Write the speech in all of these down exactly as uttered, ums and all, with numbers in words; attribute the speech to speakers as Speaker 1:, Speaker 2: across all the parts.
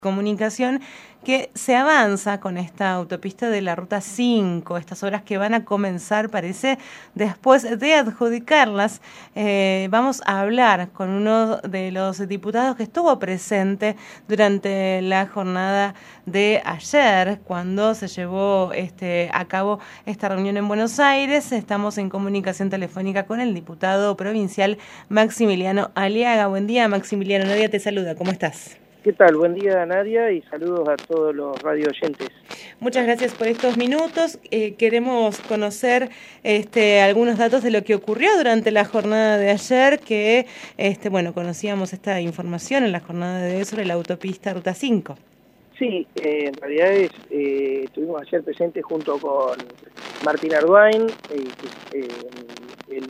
Speaker 1: Comunicación que se avanza con esta autopista de la Ruta cinco, estas obras que van a comenzar, parece, después de adjudicarlas. Eh, vamos a hablar con uno de los diputados que estuvo presente durante la jornada de ayer, cuando se llevó este, a cabo esta reunión en Buenos Aires. Estamos en comunicación telefónica con el diputado provincial Maximiliano Aliaga. Buen día, Maximiliano. Nadia te saluda. ¿Cómo estás?
Speaker 2: ¿Qué tal? Buen día, Nadia, y saludos a todos los radio oyentes.
Speaker 1: Muchas gracias por estos minutos. Eh, queremos conocer este, algunos datos de lo que ocurrió durante la jornada de ayer, que, este, bueno, conocíamos esta información en la jornada de hoy sobre la autopista Ruta cinco.
Speaker 2: Sí, eh, en realidad es, eh, estuvimos ayer presentes junto con Martín Arduin, eh, eh, el,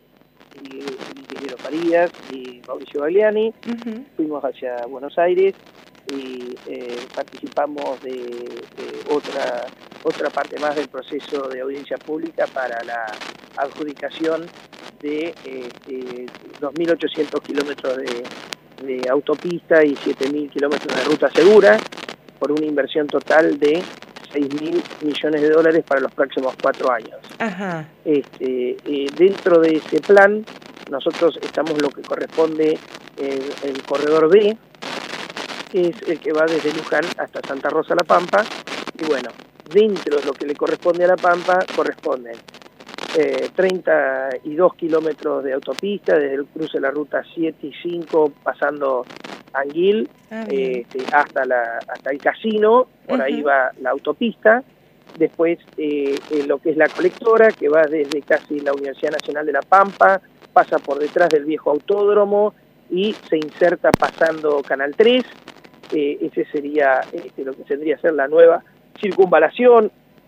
Speaker 2: el, el ingeniero Farías y Mauricio Bagliani. Uh-huh. Fuimos hacia Buenos Aires y eh, participamos de, de otra otra parte más del proceso de audiencia pública para la adjudicación de eh, eh, dos mil ochocientos kilómetros de, de autopista y siete mil kilómetros de ruta segura por una inversión total de seis mil millones de dólares para los próximos cuatro años.
Speaker 1: Ajá.
Speaker 2: Este, eh, dentro de ese plan, nosotros estamos lo que corresponde el, el corredor B, que es el que va desde Luján hasta Santa Rosa La Pampa, y bueno, dentro de lo que le corresponde a La Pampa, corresponden eh, treinta y dos kilómetros de autopista, desde el cruce de la ruta siete y cinco, pasando Anguil, ah, eh, hasta, la, hasta el casino, por uh-huh. ahí va la autopista. Después eh, eh, lo que es la colectora, que va desde casi la Universidad Nacional de La Pampa, pasa por detrás del viejo autódromo y se inserta pasando Canal tres. Eh, ese sería este, lo que tendría que ser la nueva circunvalación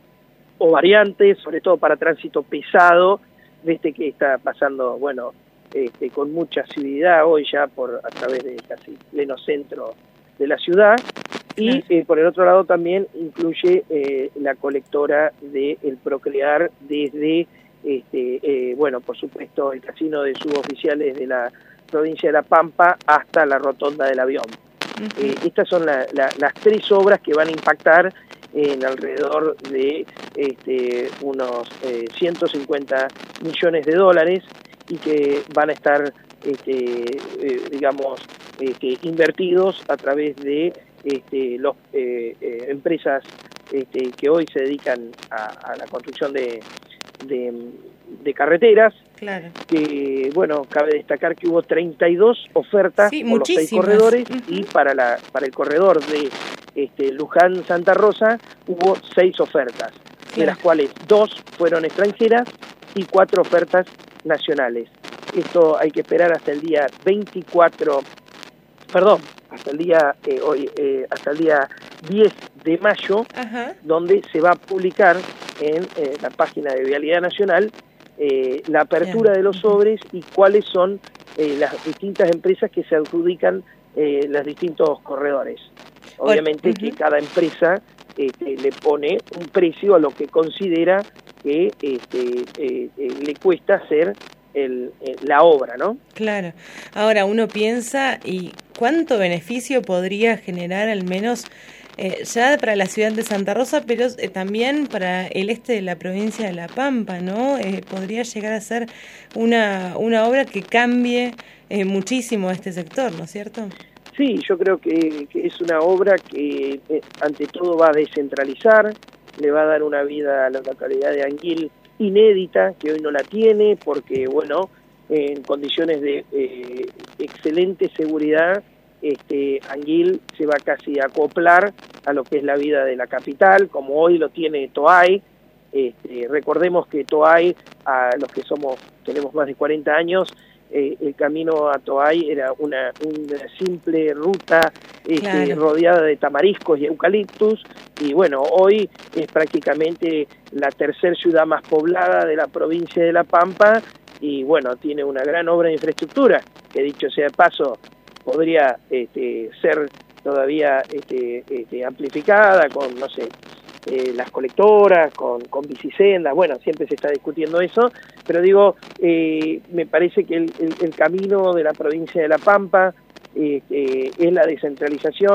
Speaker 2: o variante, sobre todo para tránsito pesado, desde que está pasando, bueno, este, con mucha asiduidad hoy ya por a través de casi pleno centro de la ciudad. Y eh, por el otro lado también incluye eh, la colectora de El Procrear desde, este, eh, bueno, por supuesto, el casino de suboficiales de la provincia de La Pampa hasta la rotonda del avión. Uh-huh. Eh, estas son la, la, las tres obras que van a impactar en alrededor de este, unos eh, ciento cincuenta millones de dólares y que van a estar, este, eh, digamos, este, invertidos a través de Este, las eh, eh, empresas este, que hoy se dedican a, a la construcción de, de, de carreteras.
Speaker 1: Claro.
Speaker 2: Que, bueno, cabe destacar que hubo treinta y dos ofertas
Speaker 1: sí,
Speaker 2: por los seis corredores. Uh-huh. Y para, la, para el corredor de este, Luján-Santa Rosa hubo seis ofertas, claro. de las cuales dos fueron extranjeras y cuatro ofertas nacionales. Esto hay que esperar hasta el día veinticuatro, perdón, hasta el día eh, hoy eh, hasta el día diez de mayo, ajá. donde se va a publicar en eh, la página de Vialidad Nacional eh, la apertura Bien. de los sobres y cuáles son eh, las distintas empresas que se adjudican eh, los distintos corredores. Obviamente uh-huh. que cada empresa este, le pone un precio a lo que considera que este, eh, eh, le cuesta hacer El, el, la obra, ¿no?
Speaker 1: Claro. Ahora uno piensa, ¿y cuánto beneficio podría generar al menos eh, ya para la ciudad de Santa Rosa, pero eh, también para el este de la provincia de La Pampa, ¿no? Eh, podría llegar a ser una, una obra que cambie eh, muchísimo este sector, ¿no es cierto?
Speaker 2: Sí, yo creo que, que es una obra que eh, ante todo va a descentralizar, le va a dar una vida a la localidad de Anguil inédita, que hoy no la tiene, porque, bueno, en condiciones de eh, excelente seguridad, este, Anguil se va casi a acoplar a lo que es la vida de la capital, como hoy lo tiene Toay. Este, recordemos que Toay, a los que somos tenemos más de cuarenta años, eh, el camino a Toay era una, una simple ruta este, claro. rodeada de tamariscos y eucaliptus, y bueno, hoy es prácticamente la tercera ciudad más poblada de la provincia de La Pampa, y bueno, tiene una gran obra de infraestructura, que dicho sea de paso, podría este, ser todavía este, este, amplificada con, no sé, eh, las colectoras, con, con bicisendas, bueno, siempre se está discutiendo eso, pero digo, eh, me parece que el, el, el camino de la provincia de La Pampa eh, eh, es la descentralización,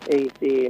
Speaker 2: Este,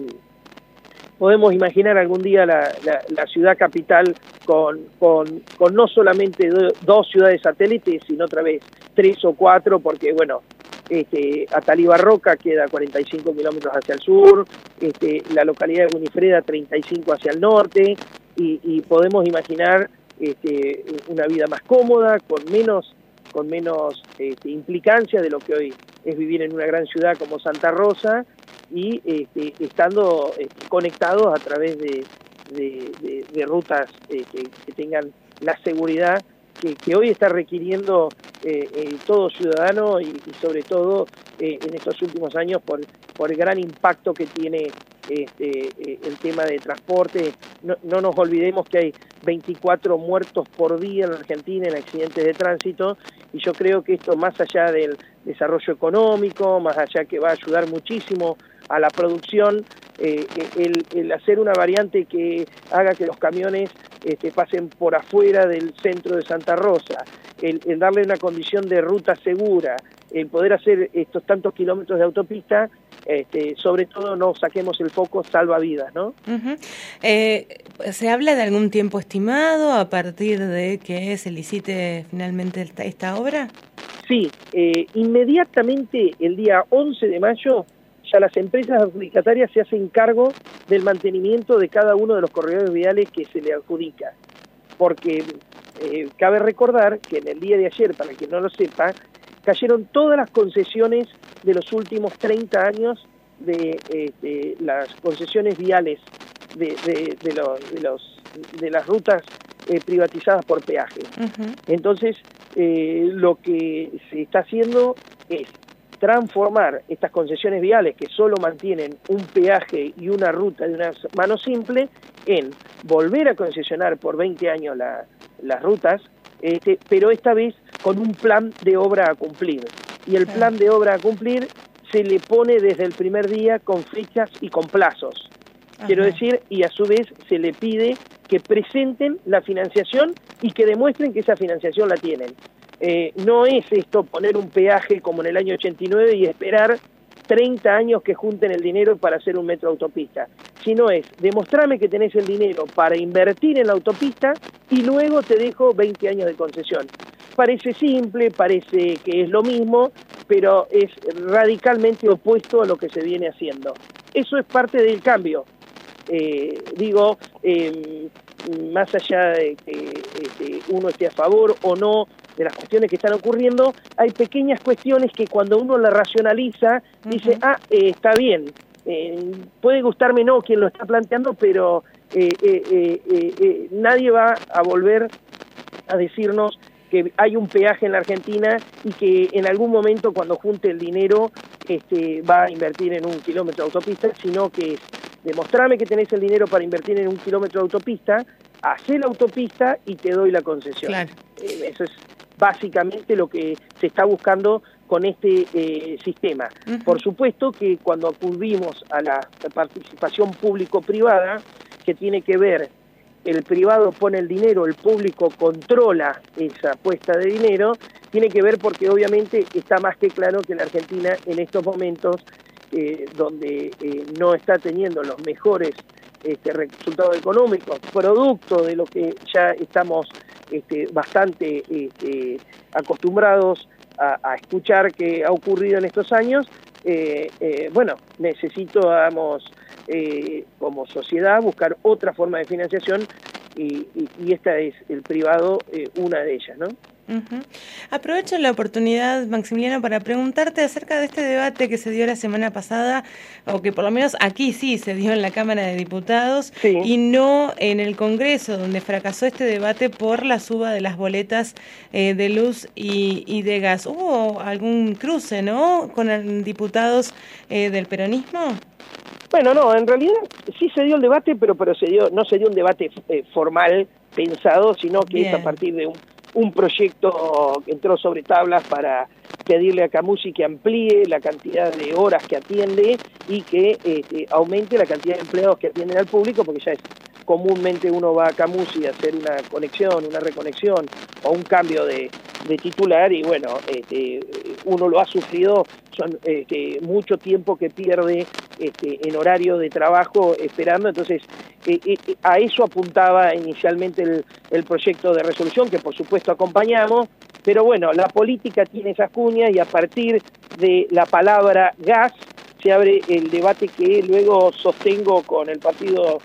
Speaker 2: podemos imaginar algún día la, la, la ciudad capital con, con, con no solamente do, dos ciudades satélites, sino otra vez tres o cuatro, porque bueno, este, Atalibarroca queda cuarenta y cinco kilómetros hacia el sur, este, la localidad de Winifreda treinta y cinco hacia el norte, y, y podemos imaginar este, una vida más cómoda, con menos, con menos este, implicancia de lo que hoy es vivir en una gran ciudad como Santa Rosa, y este, estando este, conectados a través de, de, de, de rutas eh, que, que tengan la seguridad que, que hoy está requiriendo eh, eh, todo ciudadano y, y sobre todo eh, en estos últimos años por, por el gran impacto que tiene este, eh, el tema de transporte. No, no nos olvidemos que hay veinticuatro muertos por día en la Argentina en accidentes de tránsito, y yo creo que esto, más allá del desarrollo económico, más allá que va a ayudar muchísimo a la producción, eh, el, el hacer una variante que haga que los camiones este, pasen por afuera del centro de Santa Rosa, el, el darle una condición de ruta segura, el poder hacer estos tantos kilómetros de autopista, este, sobre todo no saquemos el foco, salva vidas, ¿no?
Speaker 1: Uh-huh. Eh, ¿Se habla de algún tiempo estimado a partir de que se licite finalmente esta, esta obra?
Speaker 2: Sí, eh, inmediatamente el día once de mayo ya las empresas adjudicatarias se hacen cargo del mantenimiento de cada uno de los corredores viales que se le adjudica, porque eh, cabe recordar que en el día de ayer, para quien no lo sepa, cayeron todas las concesiones de los últimos treinta años de, eh, de las concesiones viales de, de, de, los, de, los, de las rutas eh, privatizadas por peaje. Uh-huh. Entonces, eh, lo que se está haciendo es transformar estas concesiones viales que solo mantienen un peaje y una ruta de una mano simple en volver a concesionar por veinte años la, las rutas, este, pero esta vez con un plan de obra a cumplir. Y el plan de obra a cumplir se le pone desde el primer día con fechas y con plazos. Ajá. Quiero decir, y a su vez se le pide que presenten la financiación y que demuestren que esa financiación la tienen. Eh, no es esto poner un peaje como en el año ochenta y nueve y esperar treinta años que junten el dinero para hacer un metro de autopista, sino es demostrarme que tenés el dinero para invertir en la autopista y luego te dejo veinte años de concesión. Parece simple, parece que es lo mismo, pero es radicalmente opuesto a lo que se viene haciendo. Eso es parte del cambio. Eh, digo, eh, más allá de que eh, uno esté a favor o no de las cuestiones que están ocurriendo, hay pequeñas cuestiones que cuando uno las racionaliza, uh-huh. dice, ah, eh, está bien, eh, puede gustarme no quien lo está planteando, pero eh, eh, eh, eh, eh, nadie va a volver a decirnos que hay un peaje en la Argentina y que en algún momento cuando junte el dinero este, va a invertir en un kilómetro de autopista, sino que es demostrarme que tenés el dinero para invertir en un kilómetro de autopista, hacé la autopista y te doy la concesión. Claro. Eh, eso es básicamente lo que se está buscando con este eh, sistema. Uh-huh. Por supuesto que cuando acudimos a la participación público-privada, que tiene que ver, el privado pone el dinero, el público controla esa puesta de dinero, tiene que ver porque obviamente está más que claro que la Argentina en estos momentos, eh, donde eh, no está teniendo los mejores este, resultados económicos, producto de lo que ya estamos este, bastante este, acostumbrados a, a escuchar que ha ocurrido en estos años, eh, eh, bueno, necesitamos eh, como sociedad buscar otra forma de financiación y, y, y esta es el privado, eh, una de ellas, ¿no?
Speaker 1: Uh-huh. Aprovecho la oportunidad, Maximiliano, para preguntarte acerca de este debate que se dio la semana pasada, o que por lo menos aquí sí se dio en la Cámara de Diputados, sí. y no en el Congreso, donde fracasó este debate por la suba de las boletas eh, de luz y, y de gas. ¿Hubo algún cruce, no, con el, diputados eh, del peronismo?
Speaker 2: Bueno, no, en realidad sí se dio el debate, pero, pero se dio, no se dio un debate eh, formal, pensado, sino que Bien. es a partir de un un proyecto que entró sobre tablas para pedirle a Camusi que amplíe la cantidad de horas que atiende y que eh, aumente la cantidad de empleados que atienden al público, porque ya es comúnmente uno va a Camusi a hacer una conexión, una reconexión o un cambio de, de titular y bueno, este, uno lo ha sufrido, son este, mucho tiempo que pierde este, en horario de trabajo esperando, entonces eh, eh, a eso apuntaba inicialmente el, el proyecto de resolución, que por supuesto acompañamos, pero bueno, la política tiene esas cuñas y a partir de la palabra gas se abre el debate que luego sostengo con el partido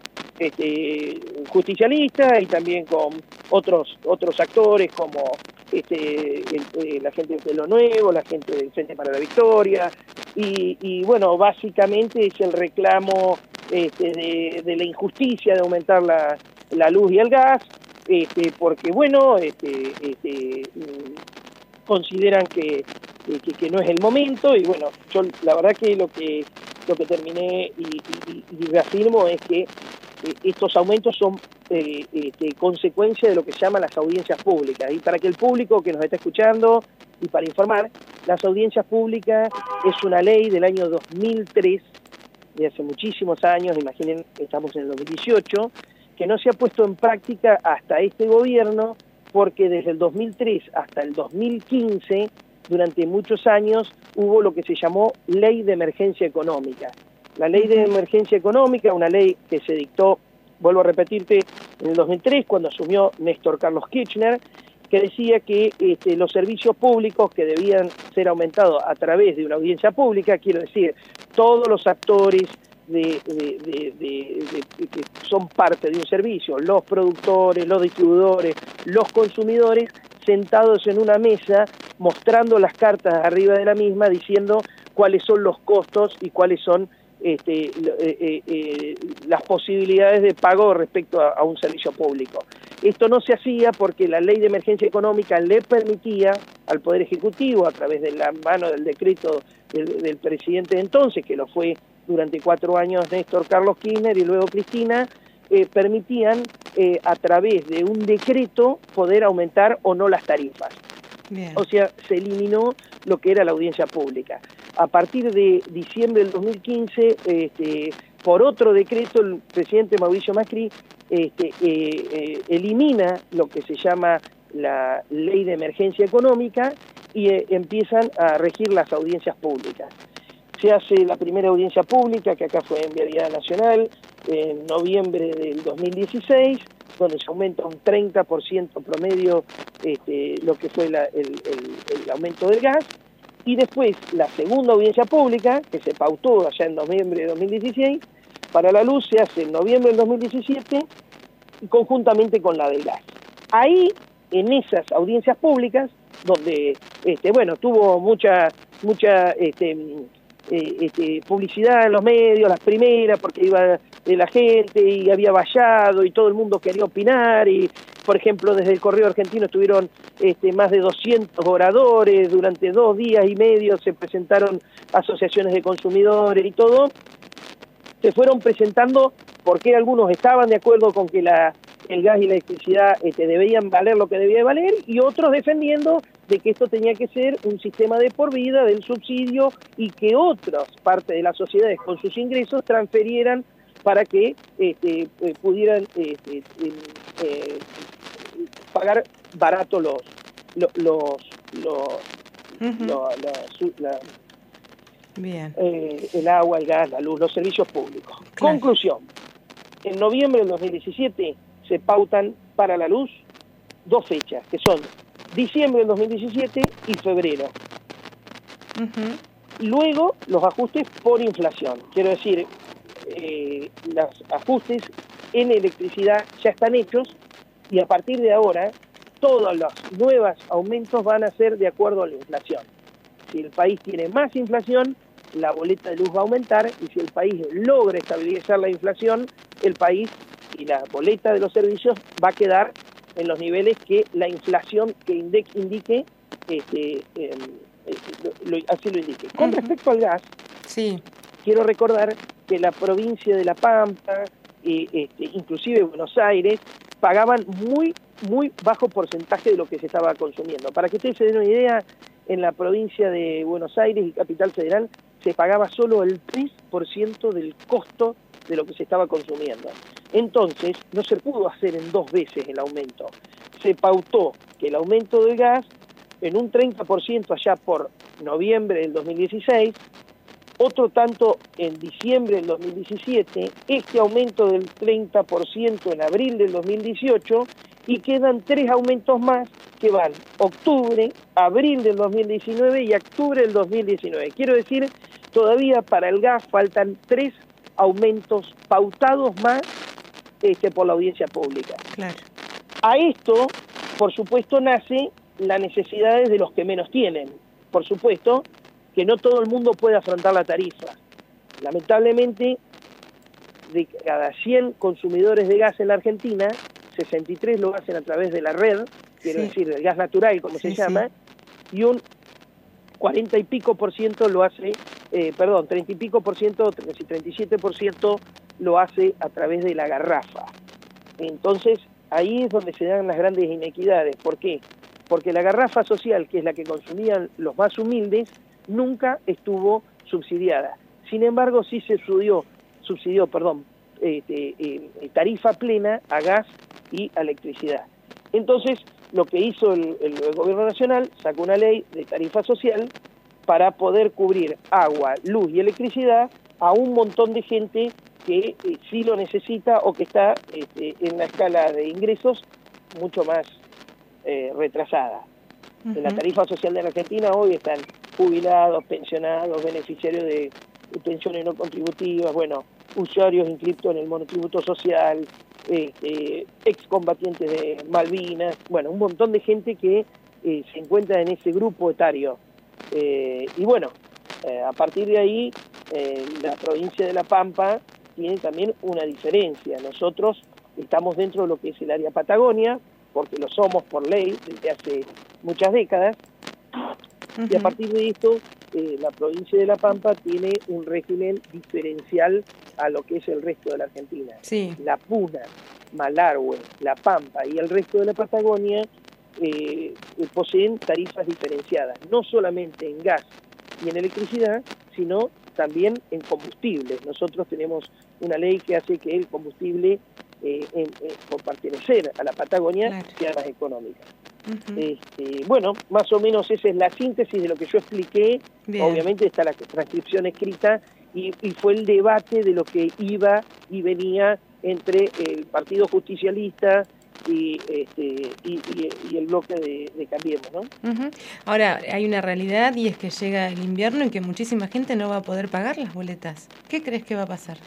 Speaker 2: este, justicialista y también con otros otros actores como este, el, eh, la gente de Lo Nuevo, la gente del Frente para la Victoria, y, y bueno, básicamente es el reclamo este, de, de la injusticia de aumentar la, la luz y el gas, este, porque bueno, este, este, consideran que, que, que no es el momento, y bueno, yo la verdad que lo que lo que terminé y, y, y reafirmo es que eh, estos aumentos son eh, este, consecuencia de lo que se llama las audiencias públicas, y para que el público que nos está escuchando y para informar, las audiencias públicas es una ley del año dos mil tres, de hace muchísimos años, imaginen, estamos en el dos mil dieciocho, que no se ha puesto en práctica hasta este gobierno, porque desde el dos mil tres hasta el dos mil quince, durante muchos años, hubo lo que se llamó Ley de Emergencia Económica. La Ley de Emergencia Económica, una ley que se dictó, vuelvo a repetirte, en el dos mil tres, cuando asumió Néstor Carlos Kirchner, que decía que este, los servicios públicos que debían ser aumentados a través de una audiencia pública, quiero decir, todos los actores de, de, de, de, de, que son parte de un servicio, los productores, los distribuidores, los consumidores, sentados en una mesa, mostrando las cartas arriba de la misma, diciendo cuáles son los costos y cuáles son este, eh, eh, eh, las posibilidades de pago respecto a, a un servicio público. Esto no se hacía porque la Ley de Emergencia Económica le permitía al Poder Ejecutivo, a través de la mano del decreto del, del presidente de entonces, que lo fue durante cuatro años Néstor Carlos Kirchner y luego Cristina, eh, permitían eh, a través de un decreto poder aumentar o no las tarifas. Bien. O sea, se eliminó lo que era la audiencia pública. A partir de diciembre del dos mil quince, este, por otro decreto, el presidente Mauricio Macri este, eh, eh, elimina lo que se llama la Ley de Emergencia Económica y eh, empiezan a regir las audiencias públicas. Se hace la primera audiencia pública, que acá fue en Vialidad Nacional, en noviembre del dos mil dieciséis, donde se aumenta un treinta por ciento promedio este, lo que fue la, el, el, el aumento del gas, y después la segunda audiencia pública, que se pautó allá en noviembre de dos mil dieciséis, para la luz se hace en noviembre del dos mil diecisiete, conjuntamente con la del gas. Ahí, en esas audiencias públicas, donde, este, bueno, tuvo mucha, mucha este, eh, este, publicidad en los medios, las primeras, porque iba de la gente y había vallado y todo el mundo quería opinar, y por ejemplo desde el Correo Argentino estuvieron este, más de doscientos oradores, durante dos días y medio se presentaron asociaciones de consumidores y todo, se fueron presentando porque algunos estaban de acuerdo con que la, el gas y la electricidad este, debían valer lo que debía valer, y otros defendiendo de que esto tenía que ser un sistema de por vida del subsidio y que otras partes de las sociedades con sus ingresos transferieran para que este, eh, pudieran este, eh, eh, pagar barato los los los, los, uh-huh. lo, la, la, Bien. Eh, el agua, el gas, la luz, los servicios públicos. Claro. Conclusión, en noviembre del dos mil diecisiete se pautan para la luz dos fechas, que son diciembre del dos mil diecisiete y febrero. Uh-huh. Luego los ajustes por inflación, quiero decir, Eh, los ajustes en electricidad ya están hechos, y a partir de ahora todos los nuevos aumentos van a ser de acuerdo a la inflación. Si el país tiene más inflación, la boleta de luz va a aumentar, y si el país logra estabilizar la inflación, el país y la boleta de los servicios va a quedar en los niveles que la inflación que indique, este, eh, eh, lo, lo, así lo indique. Con uh-huh. respecto al gas, sí. quiero recordar que la provincia de La Pampa, eh, este, inclusive Buenos Aires, pagaban muy, muy bajo porcentaje de lo que se estaba consumiendo. Para que ustedes se den una idea, en la provincia de Buenos Aires y Capital Federal se pagaba solo el tres por ciento del costo de lo que se estaba consumiendo. Entonces, no se pudo hacer en dos veces el aumento. Se pautó que el aumento del gas en un treinta por ciento allá por noviembre del dos mil dieciséis, otro tanto en diciembre del dos mil diecisiete, este aumento del treinta por ciento en abril del dos mil dieciocho, y quedan tres aumentos más que van octubre, abril del dos mil diecinueve y octubre del dos mil diecinueve. Quiero decir, todavía para el gas faltan tres aumentos pautados más este, por la audiencia pública.
Speaker 1: Claro.
Speaker 2: A esto, por supuesto, nace las necesidades de los que menos tienen. Por supuesto que no todo el mundo puede afrontar la tarifa. Lamentablemente, de cada cien consumidores de gas en la Argentina, sesenta y tres lo hacen a través de la red, quiero
Speaker 1: sí.
Speaker 2: decir, el gas natural, como
Speaker 1: sí,
Speaker 2: se llama, sí. y un cuarenta y pico por ciento lo hace, eh, perdón, treinta y pico por ciento, treinta y siete por ciento lo hace a través de la garrafa. Entonces, ahí es donde se dan las grandes inequidades. ¿Por qué? Porque la garrafa social, que es la que consumían los más humildes, nunca estuvo subsidiada. Sin embargo, sí se subsidió, subsidió perdón, eh, eh, eh, tarifa plena a gas y a electricidad. Entonces, lo que hizo el, el, el gobierno nacional, sacó una ley de tarifa social para poder cubrir agua, luz y electricidad a un montón de gente que eh, sí lo necesita o que está este, en la escala de ingresos mucho más eh, retrasada. Uh-huh. En la tarifa social de la Argentina hoy están jubilados, pensionados, beneficiarios de, de pensiones no contributivas, bueno, usuarios inscritos en el monotributo social, eh, eh, excombatientes de Malvinas, bueno, un montón de gente que eh, se encuentra en ese grupo etario. Eh, y bueno, eh, a partir de ahí, eh, la provincia de La Pampa tiene también una diferencia. Nosotros estamos dentro de lo que es el área Patagonia, porque lo somos por ley desde hace muchas décadas, uh-huh. y a partir de esto, eh, la provincia de La Pampa tiene un régimen diferencial a lo que es el resto de la Argentina.
Speaker 1: Sí.
Speaker 2: La Puna, Malargüe, La Pampa y el resto de la Patagonia eh, poseen tarifas diferenciadas, no solamente en gas y en electricidad, sino también en combustibles. Nosotros tenemos una ley que hace que el combustible, eh, en, eh, por pertenecer a la Patagonia, claro. sea más económica. Uh-huh. Este, bueno, más o menos esa es la síntesis de lo que yo expliqué. Bien. Obviamente está la transcripción escrita y, y fue el debate de lo que iba y venía entre el Partido Justicialista y, este, y, y, y el bloque de, de Cambiemos, ¿no?
Speaker 1: Uh-huh. Ahora, hay una realidad y es que llega el invierno y que muchísima gente no va a poder pagar las boletas. ¿Qué crees que va a pasar?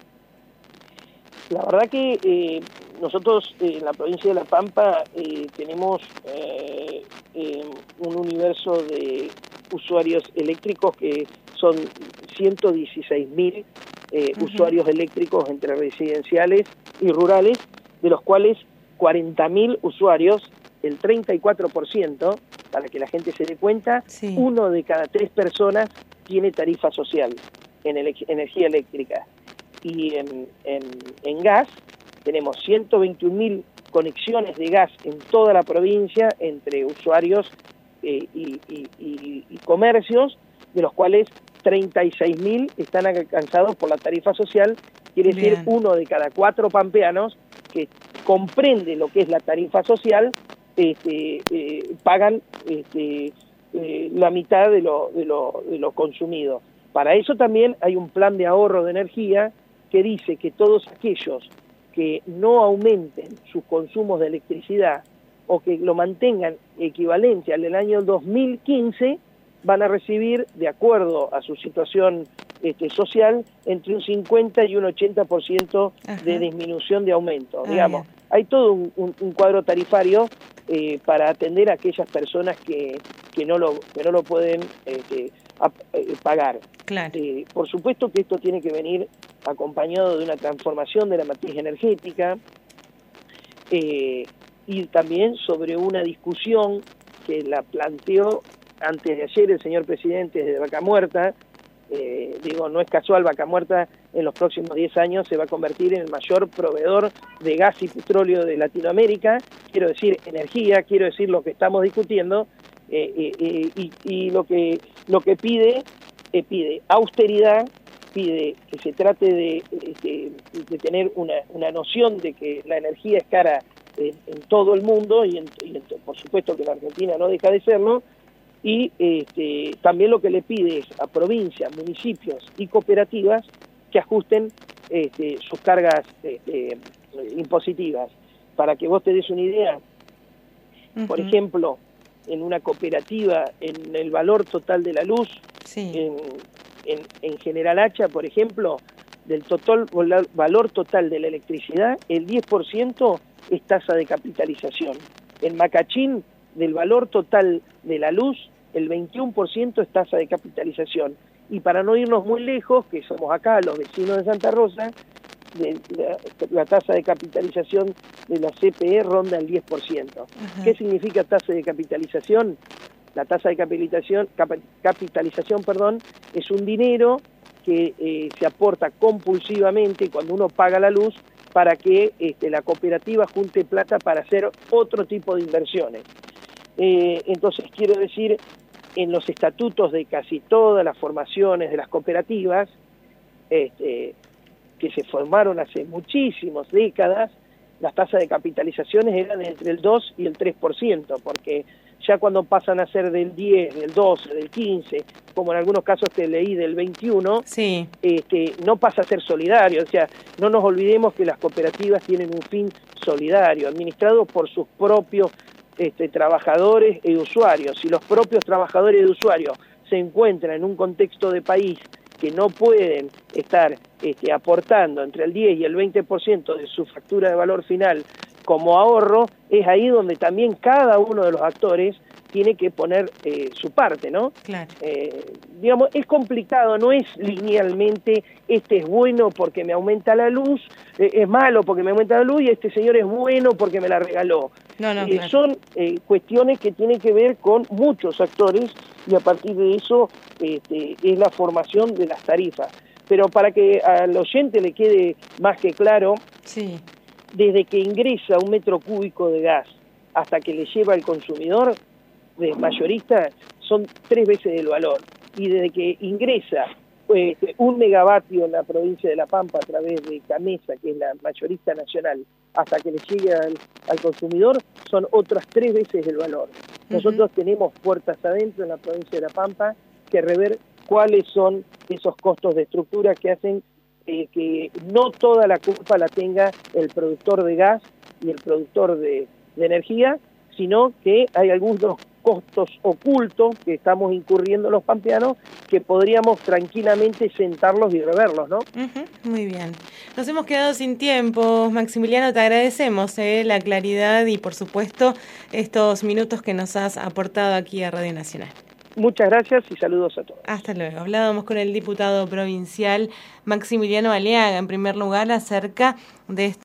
Speaker 2: La verdad que eh, nosotros eh, en la provincia de La Pampa eh, tenemos eh, eh, un universo de usuarios eléctricos que son ciento dieciséis mil eh, uh-huh. usuarios eléctricos entre residenciales y rurales, de los cuales cuarenta mil usuarios, el treinta y cuatro por ciento, para que la gente se dé cuenta, sí. uno de cada tres personas tiene tarifa social en ele- energía eléctrica. Y en, en, en gas tenemos ciento veintiún mil conexiones de gas en toda la provincia entre usuarios eh, y, y, y, y comercios, de los cuales treinta y seis mil están alcanzados por la tarifa social, quiere Bien. decir uno de cada cuatro pampeanos que comprende lo que es la tarifa social, este, eh, pagan este, eh, la mitad de lo, de, lo, de lo consumido. Para eso también hay un plan de ahorro de energía que dice que todos aquellos que no aumenten sus consumos de electricidad o que lo mantengan equivalente al del año dos mil quince van a recibir, de acuerdo a su situación este, social, entre un cincuenta y un ochenta por ciento de disminución de aumento. Ah, digamos, bien. Hay todo un, un, un cuadro tarifario eh, para atender a aquellas personas que, que, no, lo, que no lo pueden este, a, eh, pagar.
Speaker 1: Claro.
Speaker 2: Eh, por supuesto que esto tiene que venir acompañado de una transformación de la matriz energética eh, y también sobre una discusión que la planteó antes de ayer el señor presidente de Vaca Muerta. Eh, digo, no es casual, Vaca Muerta en los próximos diez años se va a convertir en el mayor proveedor de gas y petróleo de Latinoamérica, quiero decir energía, quiero decir lo que estamos discutiendo, eh, eh, eh, y, y lo que lo que pide, eh, pide austeridad, pide que se trate de, de, de tener una, una noción de que la energía es cara en, en todo el mundo, y, en, y en, por supuesto que la Argentina no deja de serlo, y este, también lo que le pide es a provincias, municipios y cooperativas que ajusten este, sus cargas este, impositivas. Para que vos te des una idea, uh-huh. por ejemplo, en una cooperativa, en el valor total de la luz, sí. en, en, en General Hacha, por ejemplo, del total valor total de la electricidad, el diez por ciento es tasa de capitalización. En Macachín, del valor total de la luz, el veintiuno por ciento es tasa de capitalización. Y para no irnos muy lejos, que somos acá los vecinos de Santa Rosa, de la, la tasa de capitalización de la C P E ronda el diez por ciento. Uh-huh. ¿Qué significa tasa de capitalización? La tasa de capitalización, cap, capitalización perdón, es un dinero que eh, se aporta compulsivamente cuando uno paga la luz para que este, la cooperativa junte plata para hacer otro tipo de inversiones. Eh, entonces, quiero decir, en los estatutos de casi todas las formaciones de las cooperativas, este, que se formaron hace muchísimas décadas, las tasas de capitalizaciones eran entre el dos y el tres por ciento, porque ya cuando pasan a ser del diez, del doce, del quince, como en algunos casos que leí del veintiuno, sí. este, no pasa a ser solidario. O sea, no nos olvidemos que las cooperativas tienen un fin solidario, administrado por sus propios este, trabajadores y usuarios. Si los propios trabajadores y usuarios se encuentran en un contexto de país que no pueden estar este, aportando entre el diez y el veinte por ciento de su factura de valor final como ahorro, es ahí donde también cada uno de los actores tiene que poner eh, su parte, ¿no? Claro. Eh, digamos, es complicado, no es linealmente, este es bueno porque me aumenta la luz, eh, es malo porque me aumenta la luz, y este señor es bueno porque me la regaló. No, no, eh, claro. Son eh, cuestiones que tienen que ver con muchos actores, y a partir de eso este, es la formación de las tarifas. Pero para que al oyente le quede más que claro, sí. desde que ingresa un metro cúbico de gas hasta que le lleva al consumidor, de mayorista, son tres veces el valor. Y desde que ingresa eh, un megavatio en la provincia de La Pampa a través de Camesa, que es la mayorista nacional, hasta que le llegue al, al consumidor, son otras tres veces el valor. Uh-huh. Nosotros tenemos puertas adentro en la provincia de La Pampa que rever cuáles son esos costos de estructura que hacen eh, que no toda la culpa la tenga el productor de gas y el productor de, de energía, sino que hay algunos costos ocultos que estamos incurriendo los pampeanos que podríamos tranquilamente sentarlos y reverlos, ¿no?
Speaker 1: Uh-huh, muy bien. Nos hemos quedado sin tiempo. Maximiliano, te agradecemos eh, la claridad y, por supuesto, estos minutos que nos has aportado aquí a Radio Nacional.
Speaker 2: Muchas gracias y saludos a todos.
Speaker 1: Hasta luego. Hablábamos con el diputado provincial Maximiliano Aliaga, en primer lugar, acerca de